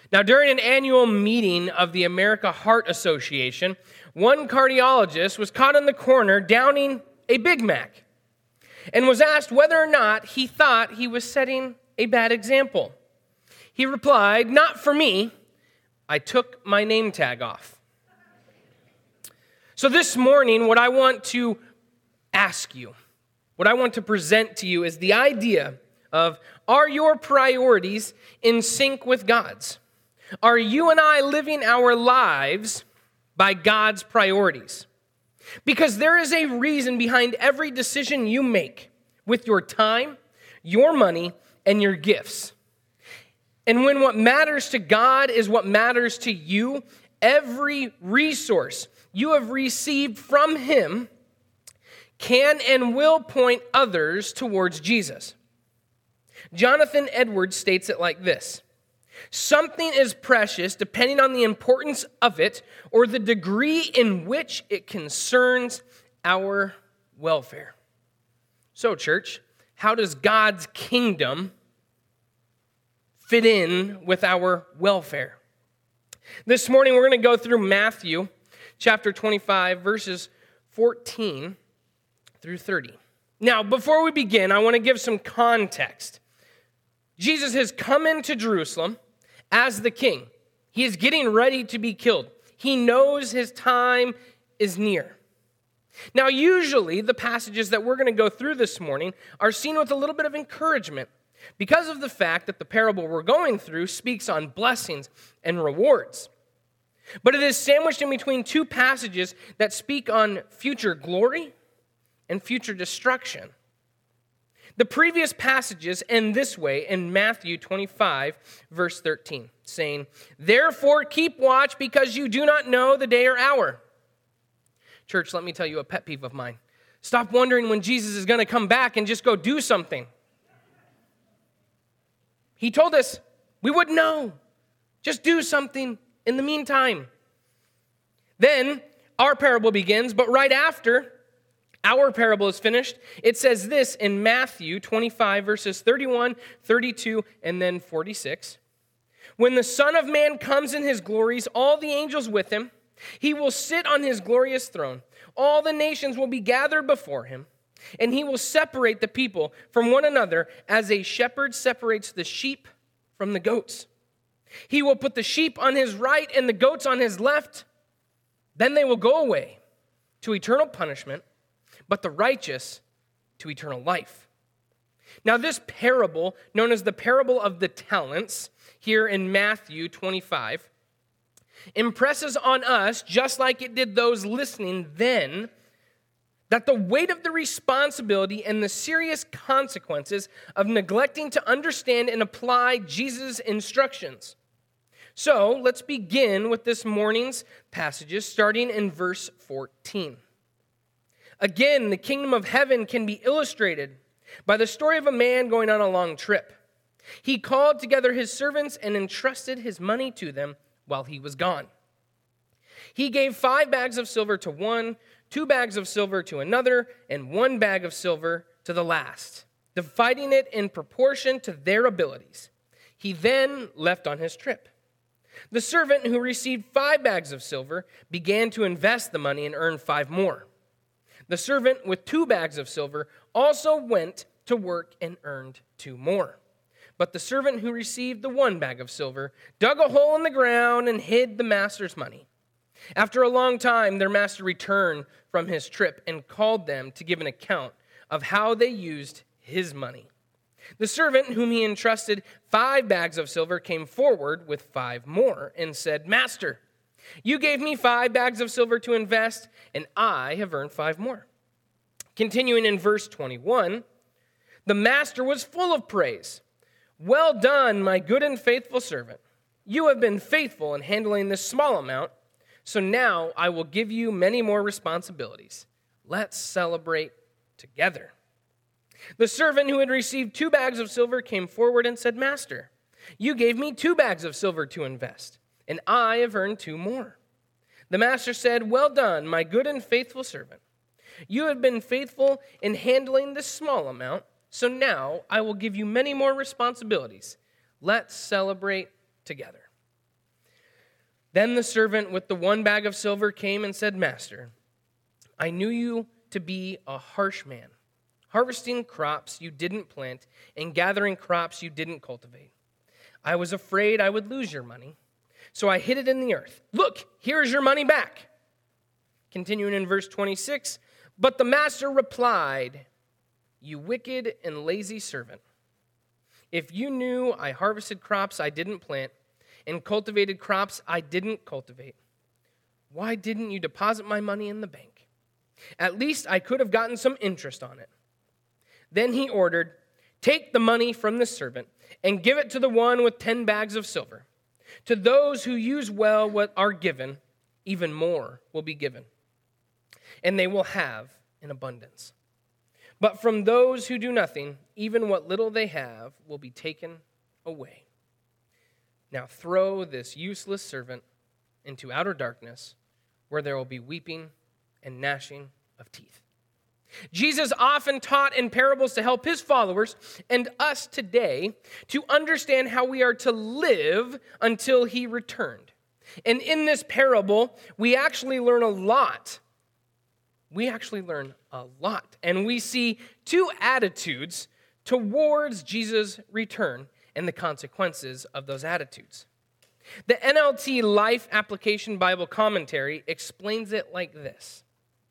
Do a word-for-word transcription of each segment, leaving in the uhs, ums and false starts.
Now, during an annual meeting of the American Heart Association, one cardiologist was caught in the corner downing a Big Mac and was asked whether or not he thought he was setting a bad example. He replied, "Not for me. I took my name tag off." So this morning, what I want to ask you, what I want to present to you is the idea of, are your priorities in sync with God's? Are you and I living our lives by God's priorities? Because there is a reason behind every decision you make with your time, your money, and your gifts. And when what matters to God is what matters to you, every resource you have received from Him can and will point others towards Jesus. Jonathan Edwards states it like this: something is precious depending on the importance of it or the degree in which it concerns our welfare. So, church, how does God's kingdom fit in with our welfare? This morning, we're going to go through Matthew chapter twenty-five, verses fourteen through thirty. Now, before we begin, I want to give some context. Jesus has come into Jerusalem as the king. He is getting ready to be killed. He knows his time is near. Now, usually, the passages that we're going to go through this morning are seen with a little bit of encouragement because of the fact that the parable we're going through speaks on blessings and rewards. But it is sandwiched in between two passages that speak on future glory and future destruction. The previous passages end this way in Matthew twenty-five, verse thirteen, saying, "Therefore keep watch, because you do not know the day or hour." Church, let me tell you a pet peeve of mine. Stop wondering when Jesus is going to come back and just go do something. He told us we wouldn't know. Just do something in the meantime. Then our parable begins, but right after our parable is finished, it says this in Matthew twenty-five, verses thirty-one, thirty-two, and then forty-six. "When the Son of Man comes in his glories, all the angels with him, he will sit on his glorious throne. All the nations will be gathered before him, and he will separate the people from one another as a shepherd separates the sheep from the goats. He will put the sheep on his right and the goats on his left. Then they will go away to eternal punishment, but the righteous to eternal life." Now, this parable, known as the parable of the talents, here in Matthew twenty-five, impresses on us, just like it did those listening then, that the weight of the responsibility and the serious consequences of neglecting to understand and apply Jesus' instructions. So, let's begin with this morning's passages, starting in verse fourteen. "Again, the kingdom of heaven can be illustrated by the story of a man going on a long trip. He called together his servants and entrusted his money to them while he was gone. He gave five bags of silver to one, two bags of silver to another, and one bag of silver to the last, dividing it in proportion to their abilities. He then left on his trip. The servant who received five bags of silver began to invest the money and earned five more. The servant with two bags of silver also went to work and earned two more. But the servant who received the one bag of silver dug a hole in the ground and hid the master's money. After a long time, their master returned from his trip and called them to give an account of how they used his money. The servant whom he entrusted five bags of silver came forward with five more and said, 'Master, you gave me five bags of silver to invest, and I have earned five more.' Continuing in verse twenty-one, the master was full of praise. 'Well done, my good and faithful servant. You have been faithful in handling this small amount, so now I will give you many more responsibilities. Let's celebrate together.' The servant who had received two bags of silver came forward and said, 'Master, you gave me two bags of silver to invest, and I have earned two more.' The master said, 'Well done, my good and faithful servant. You have been faithful in handling this small amount, so now I will give you many more responsibilities. Let's celebrate together.' Then the servant with the one bag of silver came and said, Master, I knew you to be a harsh man, harvesting crops you didn't plant and gathering crops you didn't cultivate. I was afraid I would lose your money, so I hid it in the earth. Look, here's your money back. Continuing in verse twenty-six, but the master replied, you wicked and lazy servant. If you knew I harvested crops I didn't plant and cultivated crops I didn't cultivate, why didn't you deposit my money in the bank? At least I could have gotten some interest on it. Then he ordered, take the money from the servant and give it to the one with ten bags of silver. To those who use well what are given, even more will be given, and they will have in abundance. But from those who do nothing, even what little they have will be taken away. Now throw this useless servant into outer darkness, where there will be weeping and gnashing of teeth. Jesus often taught in parables to help his followers and us today to understand how we are to live until he returned. And in this parable, we actually learn a lot. We actually learn a lot. And we see two attitudes towards Jesus' return and the consequences of those attitudes. The N L T Life Application Bible Commentary explains it like this.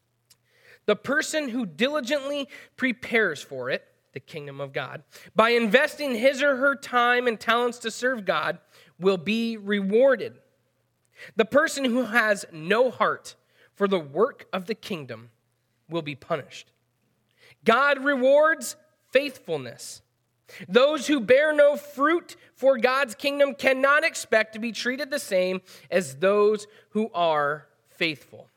The person who diligently prepares for it, the kingdom of God, by investing his or her time and talents to serve God, will be rewarded. The person who has no heart for the work of the kingdom will be punished. God rewards faithfulness. Those who bear no fruit for God's kingdom cannot expect to be treated the same as those who are faithful.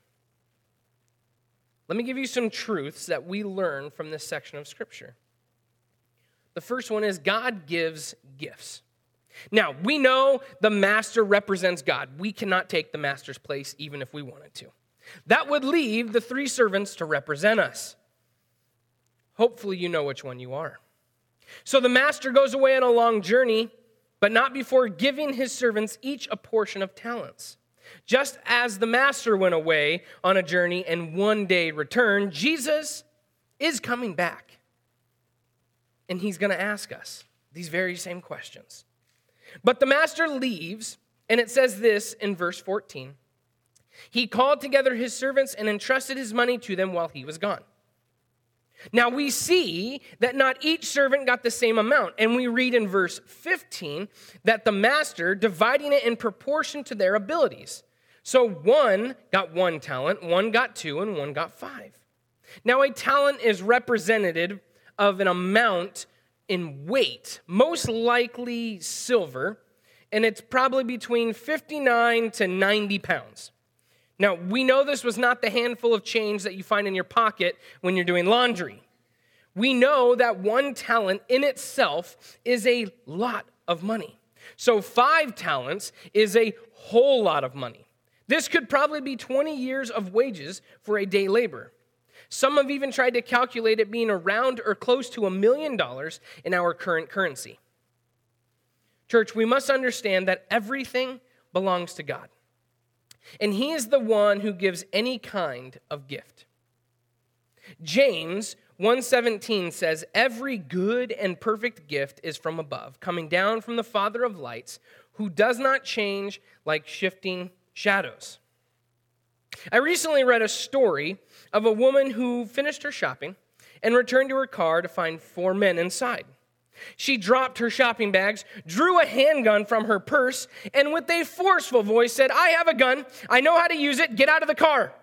Let me give you some truths that we learn from this section of Scripture. The first one is God gives gifts. Now, we know the master represents God. We cannot take the master's place even if we wanted to. That would leave the three servants to represent us. Hopefully you know which one you are. So the master goes away on a long journey, but not before giving his servants each a portion of talents. Just as the master went away on a journey and one day returned, Jesus is coming back. And he's going to ask us these very same questions. But the master leaves, and it says this in verse fourteen. He called together his servants and entrusted his money to them while he was gone. Now we see that not each servant got the same amount. And we read in verse fifteen that the master dividing it in proportion to their abilities. So one got one talent, one got two, and one got five. Now a talent is representative of an amount in weight, most likely silver, and it's probably between fifty-nine to ninety pounds. Now, we know this was not the handful of change that you find in your pocket when you're doing laundry. We know that one talent in itself is a lot of money. So five talents is a whole lot of money. This could probably be twenty years of wages for a day labor. Some have even tried to calculate it being around or close to a million dollars in our current currency. Church, we must understand that everything belongs to God. And he is the one who gives any kind of gift. James one seventeen says, every good and perfect gift is from above, coming down from the Father of lights, who does not change like shifting shadows. I recently read a story of a woman who finished her shopping and returned to her car to find four men inside. She dropped her shopping bags, drew a handgun from her purse, and with a forceful voice said, I have a gun. I know how to use it. Get out of the car.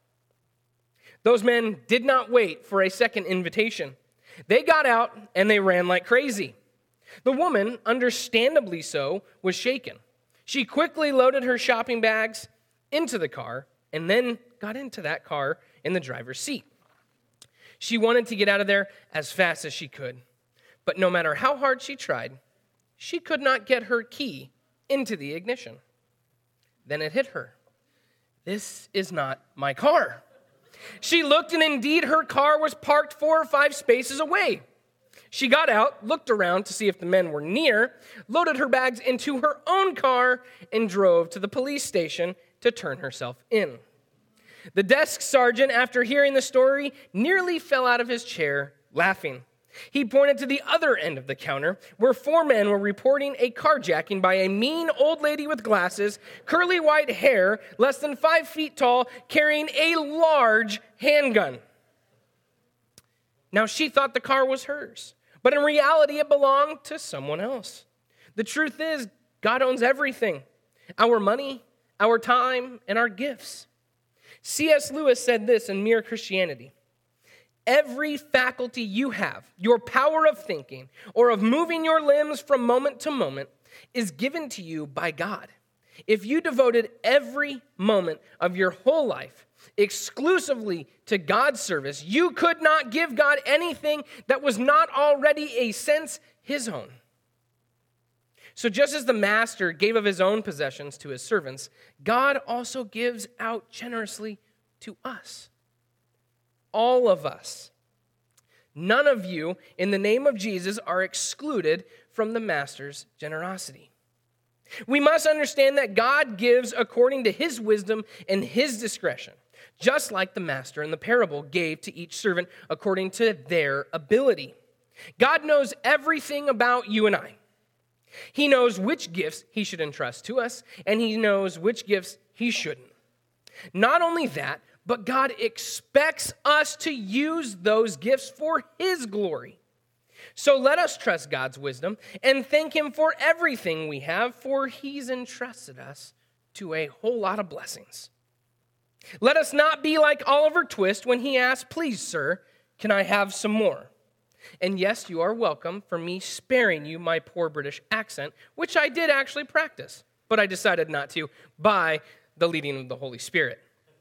Those men did not wait for a second invitation. They got out and they ran like crazy. The woman, understandably so, was shaken. She quickly loaded her shopping bags into the car and then got into that car in the driver's seat. She wanted to get out of there as fast as she could. But no matter how hard she tried, she could not get her key into the ignition. Then it hit her. This is not my car. She looked, and indeed her car was parked four or five spaces away. She got out, looked around to see if the men were near, loaded her bags into her own car, and drove to the police station to turn herself in. The desk sergeant, after hearing the story, nearly fell out of his chair, laughing. He pointed to the other end of the counter, where four men were reporting a carjacking by a mean old lady with glasses, curly white hair, less than five feet tall, carrying a large handgun. Now, she thought the car was hers, but in reality, it belonged to someone else. The truth is, God owns everything: our money, our time, and our gifts. C S Lewis said this in Mere Christianity: every faculty you have, your power of thinking or of moving your limbs from moment to moment, is given to you by God. If you devoted every moment of your whole life exclusively to God's service, you could not give God anything that was not already a sense his own. So just as the master gave of his own possessions to his servants, God also gives out generously to us. All of us. None of you, in the name of Jesus, are excluded from the master's generosity. We must understand that God gives according to his wisdom and his discretion, just like the master in the parable gave to each servant according to their ability. God knows everything about you and I. He knows which gifts he should entrust to us, and he knows which gifts he shouldn't. Not only that, but God expects us to use those gifts for his glory. So let us trust God's wisdom and thank him for everything we have, for he's entrusted us to a whole lot of blessings. Let us not be like Oliver Twist when he asked, "Please, sir, can I have some more?" And yes, you are welcome for me sparing you my poor British accent, which I did actually practice, but I decided not to by the leading of the Holy Spirit.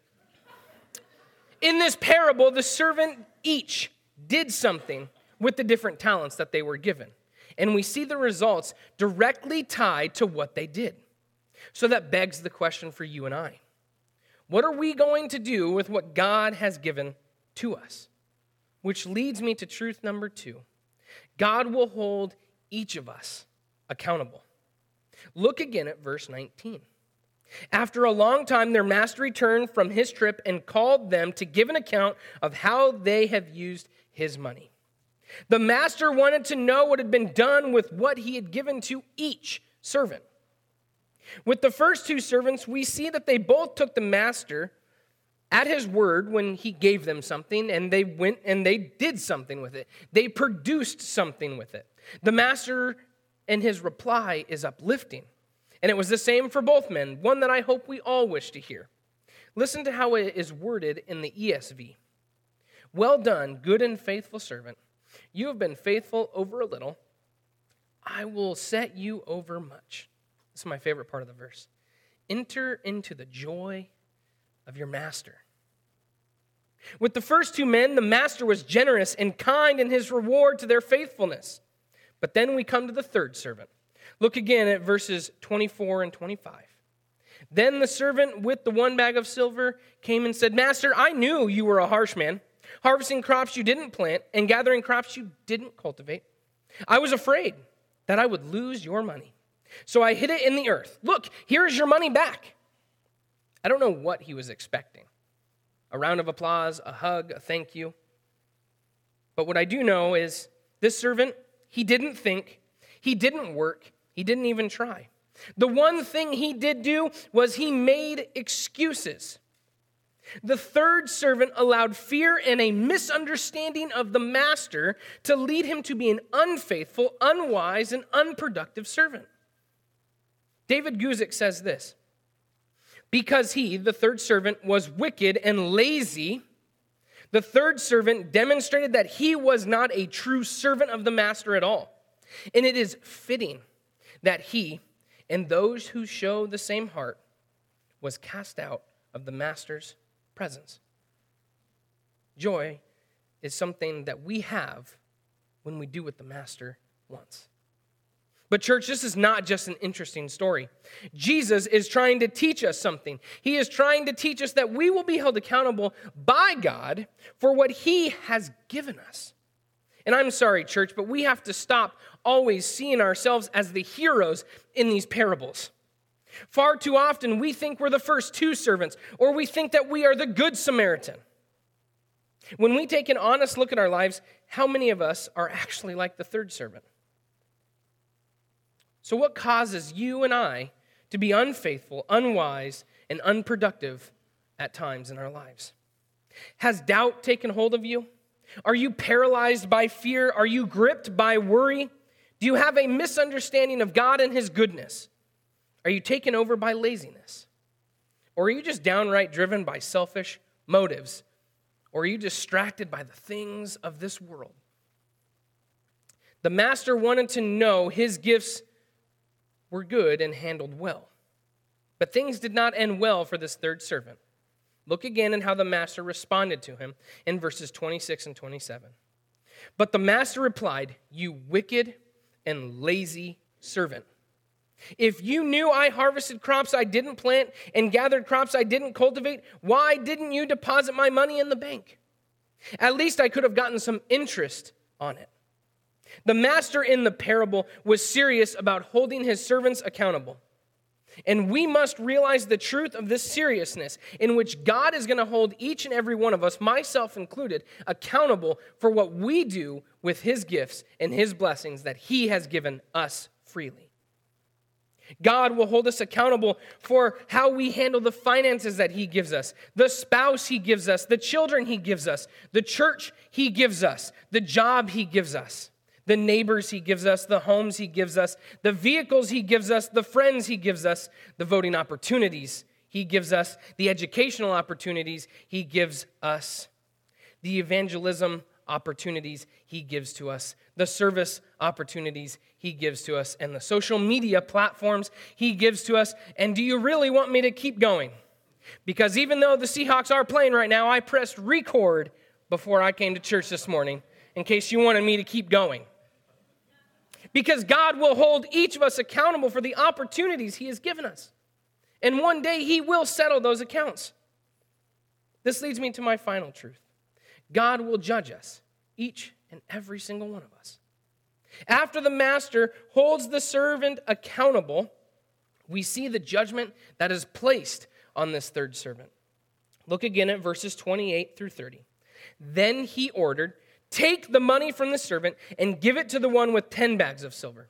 In this parable, the servant each did something with the different talents that they were given. And we see the results directly tied to what they did. So that begs the question for you and I. What are we going to do with what God has given to us? Which leads me to truth number two. God will hold each of us accountable. Look again at verse nineteen. After a long time, their master returned from his trip and called them to give an account of how they have used his money. The master wanted to know what had been done with what he had given to each servant. With the first two servants, we see that they both took the master at his word when he gave them something, and they went and they did something with it. They produced something with it. The master and his reply is uplifting. And it was the same for both men, one that I hope we all wish to hear. Listen to how it is worded in the E S V. "Well done, good and faithful servant. You have been faithful over a little. I will set you over much." This is my favorite part of the verse. "Enter into the joy of your master." With the first two men, the master was generous and kind in his reward to their faithfulness. But then we come to the third servant. Look again at verses twenty-four and twenty-five. "Then the servant with the one bag of silver came and said, 'Master, I knew you were a harsh man, harvesting crops you didn't plant and gathering crops you didn't cultivate. I was afraid that I would lose your money, so I hid it in the earth. Look, here is your money back.'" I don't know what he was expecting. A round of applause, a hug, a thank you. But what I do know is this servant, he didn't think, he didn't work, he didn't even try. The one thing he did do was he made excuses. The third servant allowed fear and a misunderstanding of the master to lead him to be an unfaithful, unwise, and unproductive servant. David Guzik says this: "Because he, the third servant, was wicked and lazy, the third servant demonstrated that he was not a true servant of the master at all. And it is fitting that he and those who show the same heart was cast out of the master's presence." Joy is something that we have when we do what the master wants. But church, this is not just an interesting story. Jesus is trying to teach us something. He is trying to teach us that we will be held accountable by God for what he has given us. And I'm sorry, church, but we have to stop always seeing ourselves as the heroes in these parables. Far too often, we think we're the first two servants, or we think that we are the good Samaritan. When we take an honest look at our lives, how many of us are actually like the third servant? So what causes you and I to be unfaithful, unwise, and unproductive at times in our lives? Has doubt taken hold of you? Are you paralyzed by fear? Are you gripped by worry? Do you have a misunderstanding of God and his goodness? Are you taken over by laziness? Or are you just downright driven by selfish motives? Or are you distracted by the things of this world? The master wanted to know his gifts were good and handled well. But things did not end well for this third servant. Look again at how the master responded to him in verses twenty-six and twenty-seven. But the master replied, "You wicked and lazy servant. If you knew I harvested crops I didn't plant and gathered crops I didn't cultivate, why didn't you deposit my money in the bank? At least I could have gotten some interest on it." The master in the parable was serious about holding his servants accountable. And we must realize the truth of this seriousness in which God is going to hold each and every one of us, myself included, accountable for what we do with his gifts and his blessings that he has given us freely. God will hold us accountable for how we handle the finances that he gives us, the spouse he gives us, the children he gives us, the church he gives us, the job he gives us, the neighbors he gives us, the homes he gives us, the vehicles he gives us, the friends he gives us, the voting opportunities he gives us, the educational opportunities he gives us, the evangelism opportunities he gives to us, the service opportunities he gives to us, and the social media platforms he gives to us. And do you really want me to keep going? Because even though the Seahawks are playing right now, I pressed record before I came to church this morning in case you wanted me to keep going. Because God will hold each of us accountable for the opportunities he has given us. And one day he will settle those accounts. This leads me to my final truth. God will judge us, each and every single one of us. After the master holds the servant accountable, we see the judgment that is placed on this third servant. Look again at verses twenty-eight through thirty. Then he ordered, "Take the money from the servant and give it to the one with ten bags of silver.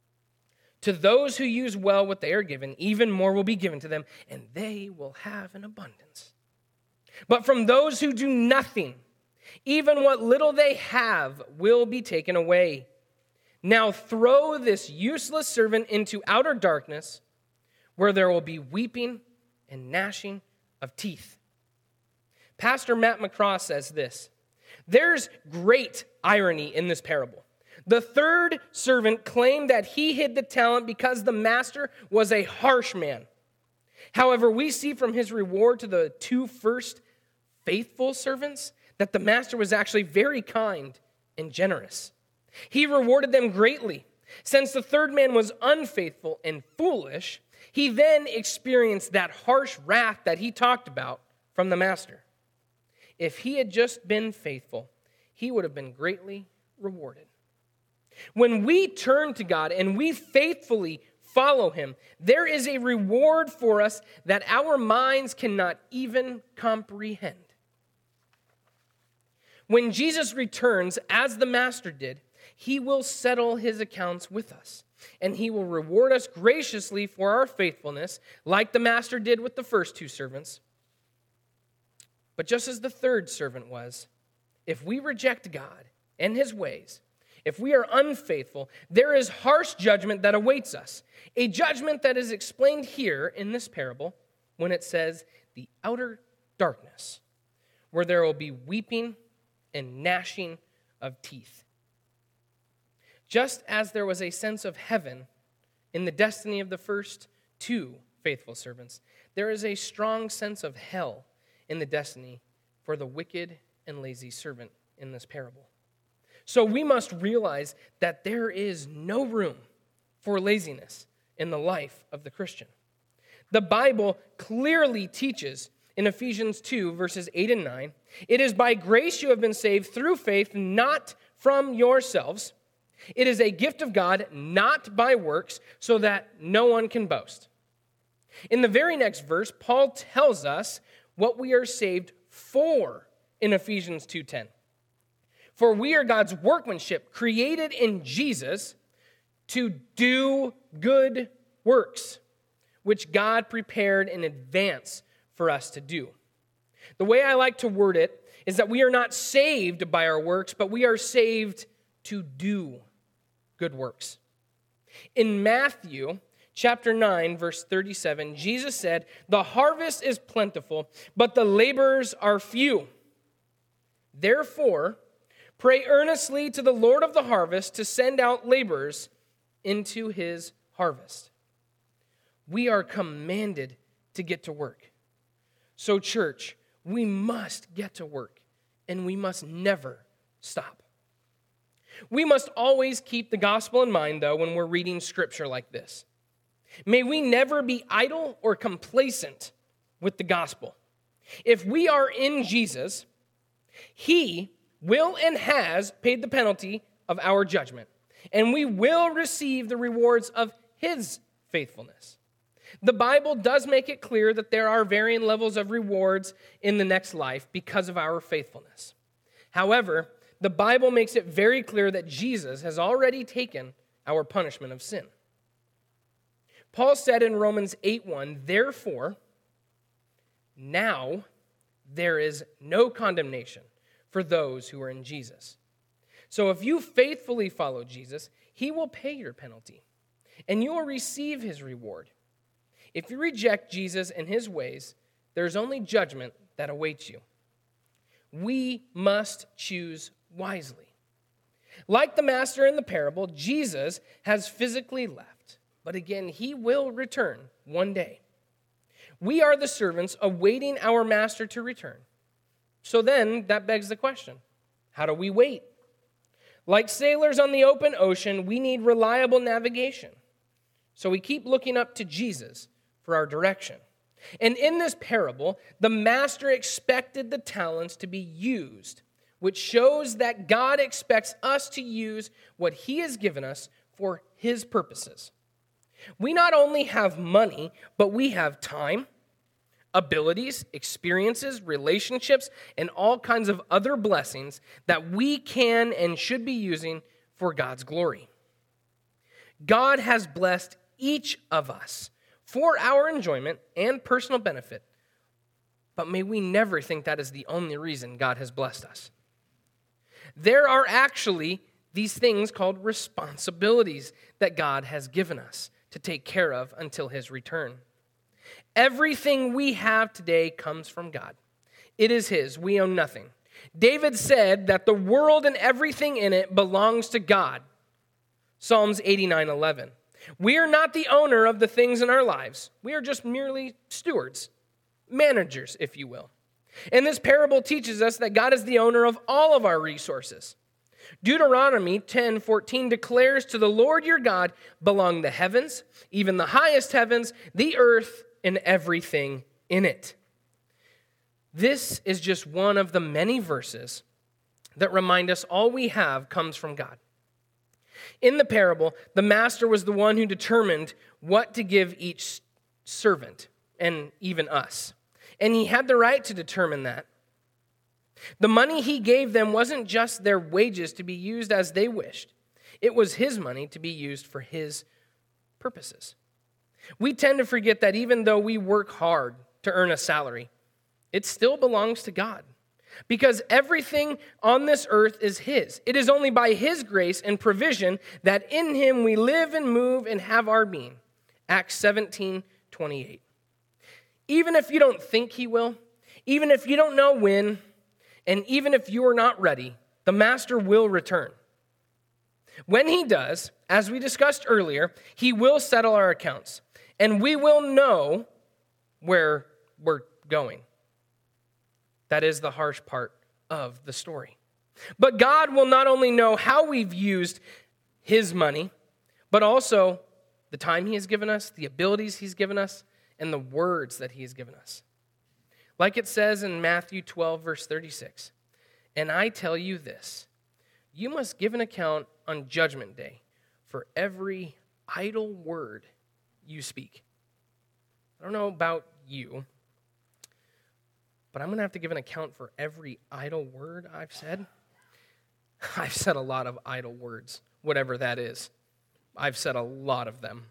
To those who use well what they are given, even more will be given to them, and they will have an abundance. But from those who do nothing, even what little they have will be taken away. Now throw this useless servant into outer darkness, where there will be weeping and gnashing of teeth." Pastor Matt McCraw says this: "There's great irony in this parable. The third servant claimed that he hid the talent because the master was a harsh man. However, we see from his reward to the two first faithful servants that the master was actually very kind and generous. He rewarded them greatly. Since the third man was unfaithful and foolish, he then experienced that harsh wrath that he talked about from the master. If he had just been faithful, he would have been greatly rewarded." When we turn to God and we faithfully follow him, there is a reward for us that our minds cannot even comprehend. When Jesus returns, as the master did, he will settle his accounts with us, and he will reward us graciously for our faithfulness, like the master did with the first two servants. But just as the third servant was, if we reject God and his ways, if we are unfaithful, there is harsh judgment that awaits us, a judgment that is explained here in this parable when it says the outer darkness, where there will be weeping and gnashing of teeth. Just as there was a sense of heaven in the destiny of the first two faithful servants, there is a strong sense of hell in the destiny for the wicked and lazy servant in this parable. So we must realize that there is no room for laziness in the life of the Christian. The Bible clearly teaches in Ephesians two, verses eight and nine, "It is by grace you have been saved through faith, not from yourselves. It is a gift of God, not by works, so that no one can boast. In the very next verse, Paul tells us what we are saved for in Ephesians two ten. For we are God's workmanship, created in Jesus to do good works, which God prepared in advance for us to do. The way I like to word it is that we are not saved by our works, but we are saved to do good works. In Matthew chapter nine, verse thirty-seven, Jesus said, "The harvest is plentiful, but the laborers are few. Therefore, pray earnestly to the Lord of the harvest to send out laborers into his harvest." We are commanded to get to work. So, church, we must get to work, and we must never stop. We must always keep the gospel in mind, though, when we're reading scripture like this. May we never be idle or complacent with the gospel. If we are in Jesus, he will and has paid the penalty of our judgment, and we will receive the rewards of his faithfulness. The Bible does make it clear that there are varying levels of rewards in the next life because of our faithfulness. However, the Bible makes it very clear that Jesus has already taken our punishment of sin. Paul said in Romans eight one, "Therefore, now there is no condemnation for those who are in Jesus." So if you faithfully follow Jesus, he will pay your penalty, and you will receive his reward. If you reject Jesus and his ways, there's only judgment that awaits you. We must choose wisely. Like the master in the parable, Jesus has physically left, but again, he will return one day. We are the servants awaiting our master to return. So then, that begs the question, how do we wait? Like sailors on the open ocean, we need reliable navigation. So we keep looking up to Jesus for our direction. And in this parable, the master expected the talents to be used, which shows that God expects us to use what he has given us for his purposes. We not only have money, but we have time, abilities, experiences, relationships, and all kinds of other blessings that we can and should be using for God's glory. God has blessed each of us for our enjoyment and personal benefit, but may we never think that is the only reason God has blessed us. There are actually these things called responsibilities that God has given us to take care of until his return. Everything we have today comes from God. It is his. We own nothing. David said that the world and everything in it belongs to God. Psalms eighty-nine eleven. We are not the owner of the things in our lives. We are just merely stewards, managers, if you will. And this parable teaches us that God is the owner of all of our resources. Deuteronomy ten fourteen declares, "To the Lord your God belong the heavens, even the highest heavens, the earth, and everything in it." This is just one of the many verses that remind us all we have comes from God. In the parable, the master was the one who determined what to give each servant, and even us. And he had the right to determine that. The money he gave them wasn't just their wages to be used as they wished. It was his money to be used for his purposes. We tend to forget that even though we work hard to earn a salary, it still belongs to God. Because everything on this earth is his. It is only by his grace and provision that in him we live and move and have our being. Acts seventeen twenty-eight. Even if you don't think he will, even if you don't know when, and even if you are not ready, the master will return. When he does, as we discussed earlier, he will settle our accounts, and we will know where we're going. That is the harsh part of the story. But God will not only know how we've used his money, but also the time he has given us, the abilities he's given us, and the words that he has given us. Like it says in Matthew twelve, verse thirty-six, "And I tell you this, you must give an account on Judgment Day for every idle word you speak. I don't know about you, but I'm going to have to give an account for every idle word I've said. I've said a lot of idle words, whatever that is. I've said a lot of them.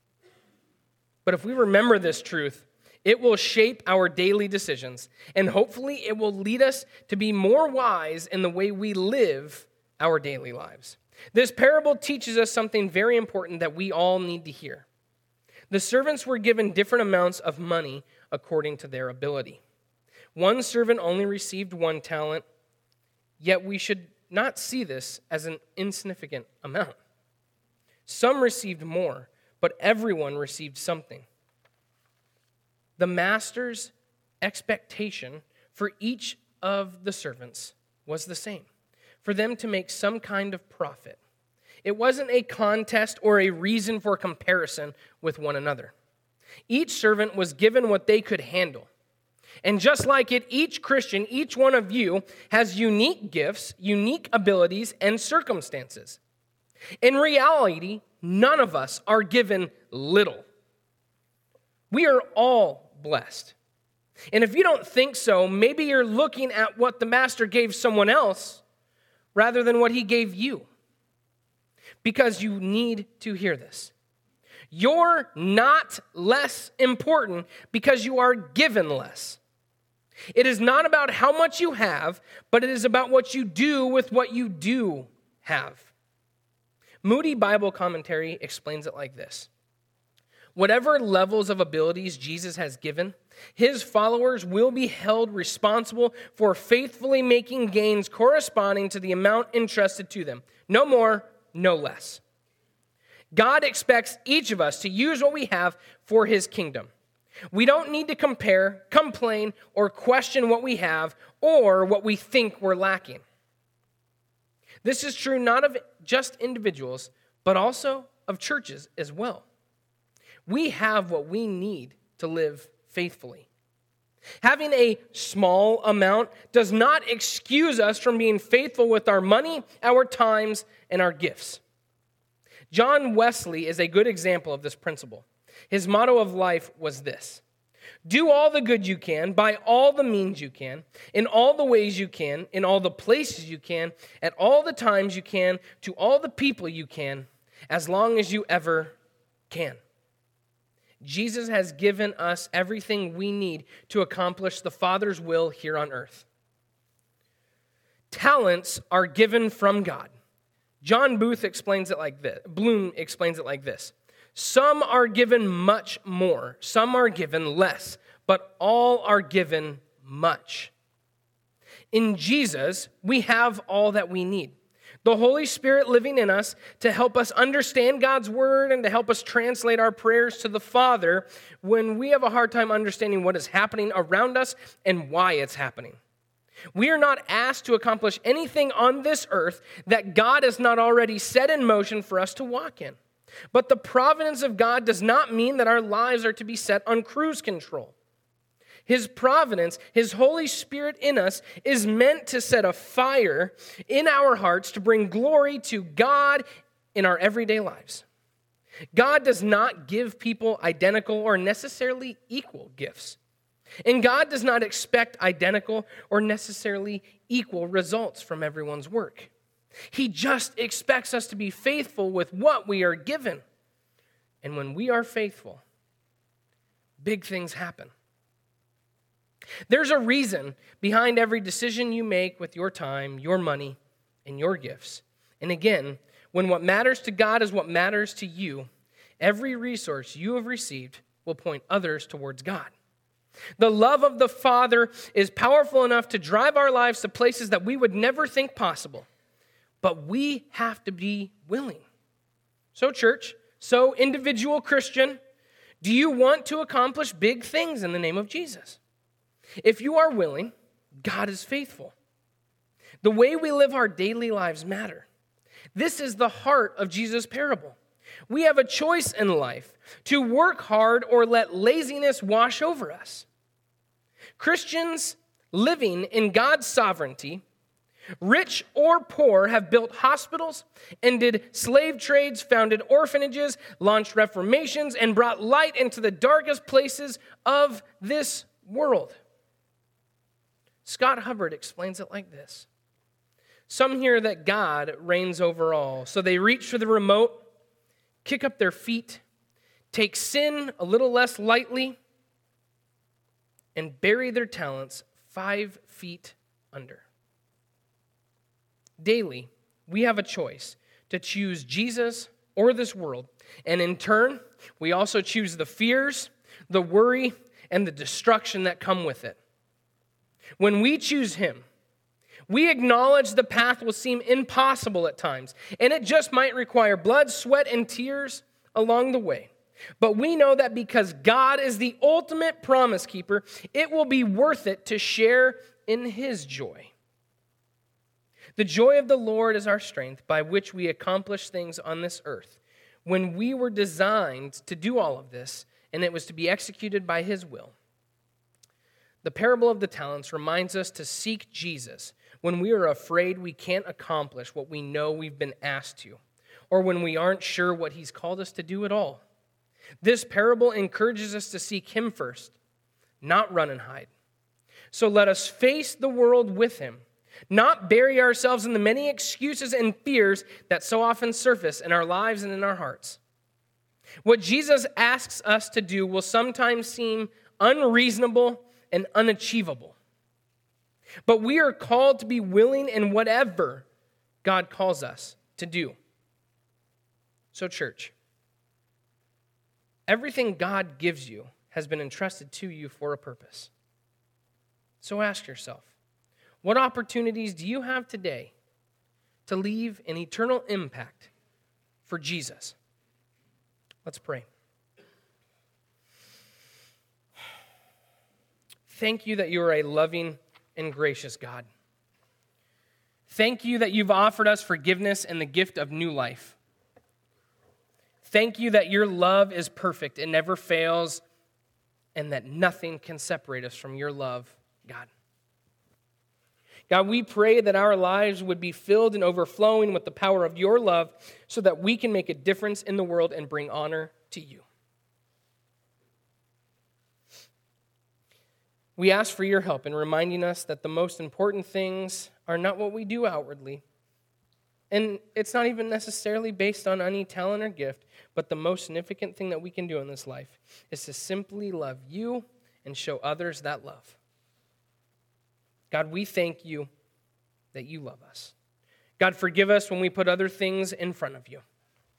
But if we remember this truth, it will shape our daily decisions, and hopefully it will lead us to be more wise in the way we live our daily lives. This parable teaches us something very important that we all need to hear. The servants were given different amounts of money according to their ability. One servant only received one talent, yet we should not see this as an insignificant amount. Some received more, but everyone received something. The master's expectation for each of the servants was the same, for them to make some kind of profit. It wasn't a contest or a reason for comparison with one another. Each servant was given what they could handle. And just like it, each Christian, each one of you, has unique gifts, unique abilities, and circumstances. In reality, none of us are given little. We are all blessed. And if you don't think so, maybe you're looking at what the master gave someone else rather than what he gave you. Because you need to hear this. You're not less important because you are given less. It is not about how much you have, but it is about what you do with what you do have. Moody Bible Commentary explains it like this. Whatever levels of abilities Jesus has given, his followers will be held responsible for faithfully making gains corresponding to the amount entrusted to them. No more, no less. God expects each of us to use what we have for his kingdom. We don't need to compare, complain, or question what we have or what we think we're lacking. This is true not of just individuals, but also of churches as well. We have what we need to live faithfully. Having a small amount does not excuse us from being faithful with our money, our times, and our gifts. John Wesley is a good example of this principle. His motto of life was this: do all the good you can, by all the means you can, in all the ways you can, in all the places you can, at all the times you can, to all the people you can, as long as you ever can. Jesus has given us everything we need to accomplish the Father's will here on earth. Talents are given from God. John Booth explains it like this. Bloom explains it like this. Some are given much more, some are given less, but all are given much. In Jesus, we have all that we need. The Holy Spirit living in us to help us understand God's word and to help us translate our prayers to the Father when we have a hard time understanding what is happening around us and why it's happening. We are not asked to accomplish anything on this earth that God has not already set in motion for us to walk in. But the providence of God does not mean that our lives are to be set on cruise control. His providence, his Holy Spirit in us, is meant to set a fire in our hearts to bring glory to God in our everyday lives. God does not give people identical or necessarily equal gifts. And God does not expect identical or necessarily equal results from everyone's work. He just expects us to be faithful with what we are given. And when we are faithful, big things happen. There's a reason behind every decision you make with your time, your money, and your gifts. And again, when what matters to God is what matters to you, every resource you have received will point others towards God. The love of the Father is powerful enough to drive our lives to places that we would never think possible. But we have to be willing. So, church, so individual Christian, do you want to accomplish big things in the name of Jesus? If you are willing, God is faithful. The way we live our daily lives matter. This is the heart of Jesus' parable. We have a choice in life to work hard or let laziness wash over us. Christians living in God's sovereignty Rich or poor have built hospitals, ended slave trades, founded orphanages, launched reformations, and brought light into the darkest places of this world. Scott Hubbard explains it like this. Some hear that God reigns over all, so they reach for the remote, kick up their feet, take sin a little less lightly, and bury their talents five feet under. Daily, we have a choice to choose Jesus or this world, and in turn, we also choose the fears, the worry, and the destruction that come with it. When we choose him, we acknowledge the path will seem impossible at times, and it just might require blood, sweat, and tears along the way. But we know that because God is the ultimate promise keeper, it will be worth it to share in his joy. The joy of the Lord is our strength by which we accomplish things on this earth. When we were designed to do all of this, and it was to be executed by his will. The parable of the talents reminds us to seek Jesus when we are afraid we can't accomplish what we know we've been asked to, or when we aren't sure what he's called us to do at all. This parable encourages us to seek him first, not run and hide. So let us face the world with him, not bury ourselves in the many excuses and fears that so often surface in our lives and in our hearts. What Jesus asks us to do will sometimes seem unreasonable and unachievable. But we are called to be willing in whatever God calls us to do. So, church, everything God gives you has been entrusted to you for a purpose. So ask yourself, what opportunities do you have today to leave an eternal impact for Jesus? Let's pray. Thank you that you are a loving and gracious God. Thank you that you've offered us forgiveness and the gift of new life. Thank you that your love is perfect and never fails, and that nothing can separate us from your love, God. God, we pray that our lives would be filled and overflowing with the power of your love so that we can make a difference in the world and bring honor to you. We ask for your help in reminding us that the most important things are not what we do outwardly. And it's not even necessarily based on any talent or gift, but the most significant thing that we can do in this life is to simply love you and show others that love. God, we thank you that you love us. God, forgive us when we put other things in front of you.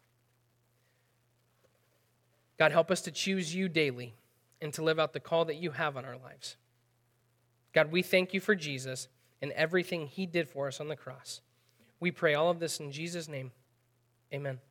God, help us to choose you daily and to live out the call that you have on our lives. God, we thank you for Jesus and everything he did for us on the cross. We pray all of this in Jesus' name. Amen.